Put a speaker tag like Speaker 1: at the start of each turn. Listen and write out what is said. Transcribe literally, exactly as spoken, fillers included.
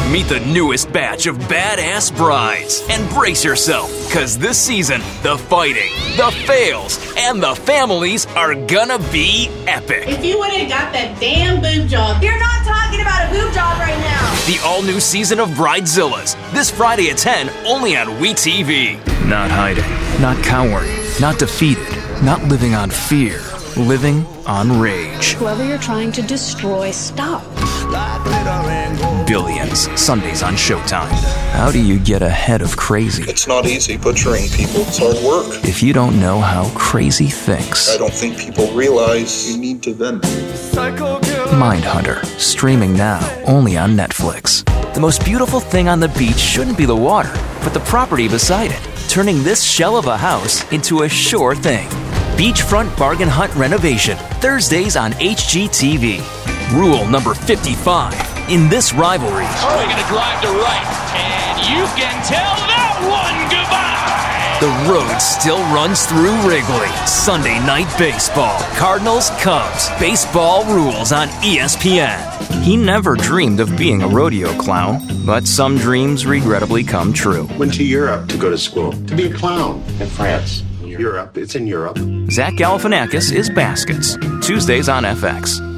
Speaker 1: Meet the newest batch of badass brides and brace yourself, because this season, the fighting, the fails, and the families are gonna be epic.
Speaker 2: If you would have got that damn boob job.
Speaker 3: You're not talking about a boob job right now.
Speaker 1: The all-new season of Bridezillas, this Friday at ten, only on WeTV. Not hiding, not cowering, not defeated, not living on fear, living on rage.
Speaker 4: Whoever you're trying to destroy, stop.
Speaker 1: Billions, Sundays on Showtime. How do you get ahead of crazy?
Speaker 5: It's not easy butchering people. It's hard work.
Speaker 1: If you don't know how crazy thinks.
Speaker 5: I don't think people realize you need to vent.
Speaker 1: Mindhunter, streaming now, only on Netflix. The most beautiful thing on the beach shouldn't be the water, but the property beside it, turning this shell of a house into a sure thing. Beachfront Bargain Hunt Renovation, Thursdays on H G T V. Rule number fifty-five. In this rivalry,
Speaker 6: oh, we're going to drive to right, and you can tell that one goodbye.
Speaker 1: The road still runs through Wrigley. Sunday night baseball. Cardinals, Cubs. Baseball rules on E S P N. He never dreamed of being a rodeo clown, but some dreams regrettably come true.
Speaker 7: Went to Europe to go to school, to be a clown in France. Europe, it's in Europe.
Speaker 1: Zach Galifianakis is Baskets. Tuesdays on F X.